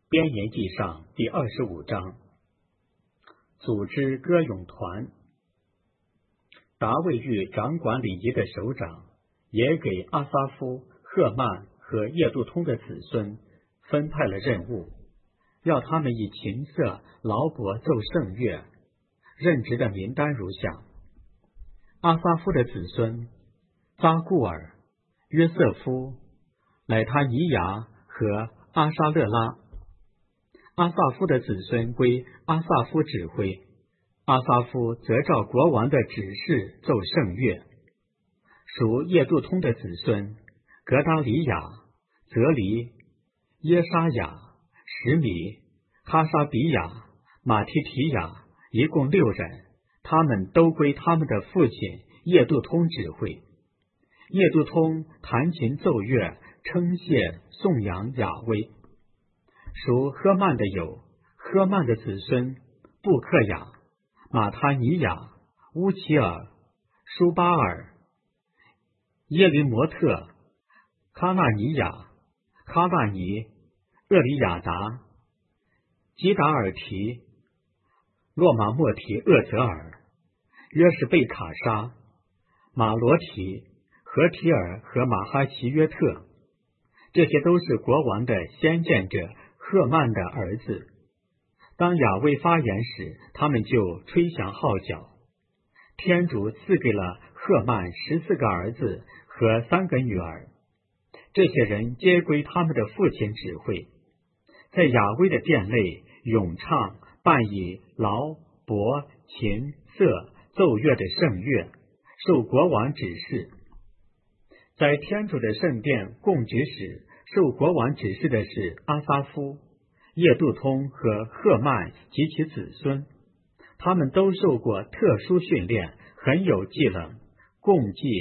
编年记上第25章，组织歌咏团。达味狱掌管礼仪的首长，也给阿撒夫、赫曼和叶杜通的子孙分派了任务，要他们以琴瑟、劳勃奏圣乐。任职的名单如下：阿撒夫的子孙扎固尔、约瑟夫、乃他尼亚和阿沙勒拉。阿萨夫的子孙归阿萨夫指挥，阿萨夫则照国王的指示奏圣乐。属叶杜通的子孙格达里亚、泽黎、耶沙雅、什米、哈沙比亚、马提提亚，一共6人，他们都归他们的父亲叶杜通指挥。叶杜通弹琴奏乐，称谢颂扬雅威。属赫曼的有赫曼的子孙布克雅、马他尼亚、乌齐尔、舒巴尔、耶林摩特、卡纳尼亚、卡纳尼、厄里亚达、基达尔提、洛马莫提厄泽尔、约什贝卡沙、马罗提、何提尔和马哈奇约特。这些都是国王的先见者赫曼的儿子。当雅威发言时，他们就吹响号角。天主赐给了赫曼14个儿子和3个女儿，这些人皆归他们的父亲指挥，在雅威的殿内咏唱伴以劳、勃、琴、瑟、奏乐的圣乐，受国王指示。在天主的圣殿供职时，受国王指示的是阿撒夫、叶杜通和赫曼及其子孙，他们都受过特殊训练，很有技能，共计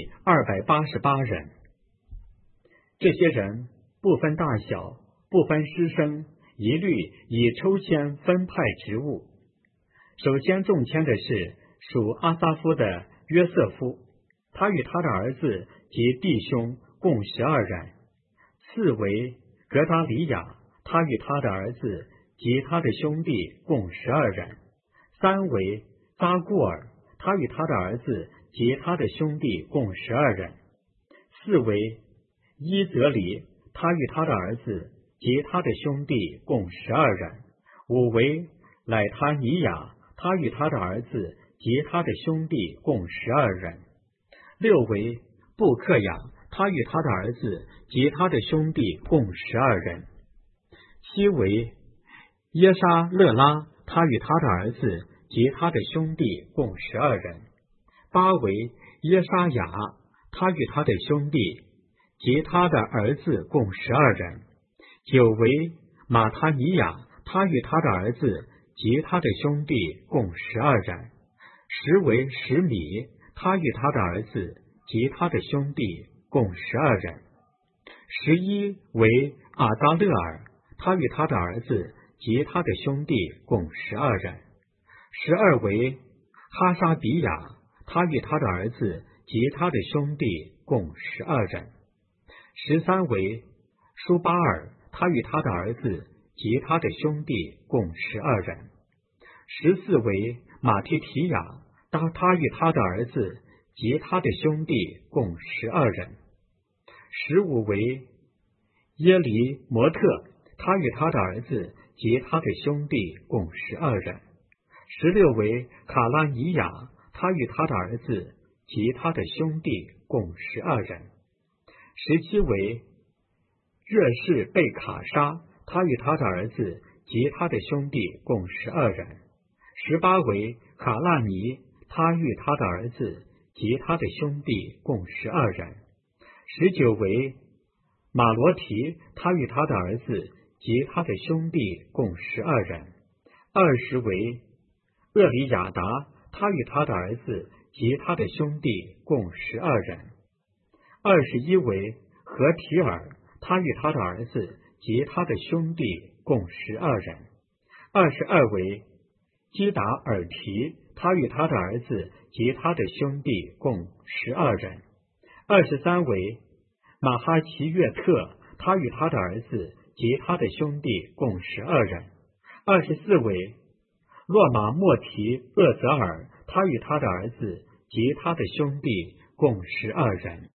288人。这些人不分大小，不分师生，一律以抽签分派职务。首先中签的是属阿撒夫的约瑟夫，他与他的儿子及弟兄共12人。次为格达里亚，他与他的儿子及他的兄弟共12人。3为扎固尔，他与他的儿子及他的兄弟共12人。4为伊泽里，他与他的儿子及他的兄弟共12人。5为乃他尼亚，他与他的儿子及他的兄弟共12人。6为布克雅，他与他的儿子及他的兄弟共12人。7为耶沙勒拉，他与他的儿子及他的兄弟共12人。8为耶沙雅，他与他的兄弟及他的儿子共12人。9为马他尼亚，他与他的儿子及他的兄弟共12人。10为什米，他与他的儿子及他的兄弟共12人。11为阿扎勒尔，他与他的儿子及他的兄弟共12人。12为哈沙比亚，他与他的儿子及他的兄弟共12人。13为舒巴尔，他与他的儿子及他的兄弟共12人。14为马提提亚，他与他的儿子及他的兄弟共12人。15为耶黎摩特，他与他的儿子及他的兄弟共12人。16为卡拉尼亚，他与他的儿子及他的兄弟共12人。17为热士贝卡沙，他与他的儿子及他的兄弟共12人。18为卡拉尼，他与他的儿子及他的兄弟共12人。19为马罗提，他与他的儿子及他的兄弟共12人。20为厄里亚达，他与他的儿子及他的兄弟共12人。21为何提尔，他与他的儿子及他的兄弟共12人。22为基达尔提，他与他的儿子及他的兄弟共12人。23为马哈奇约特，他与他的儿子及他的兄弟共12人。24位洛马莫提厄泽尔，他与他的儿子及他的兄弟共12人。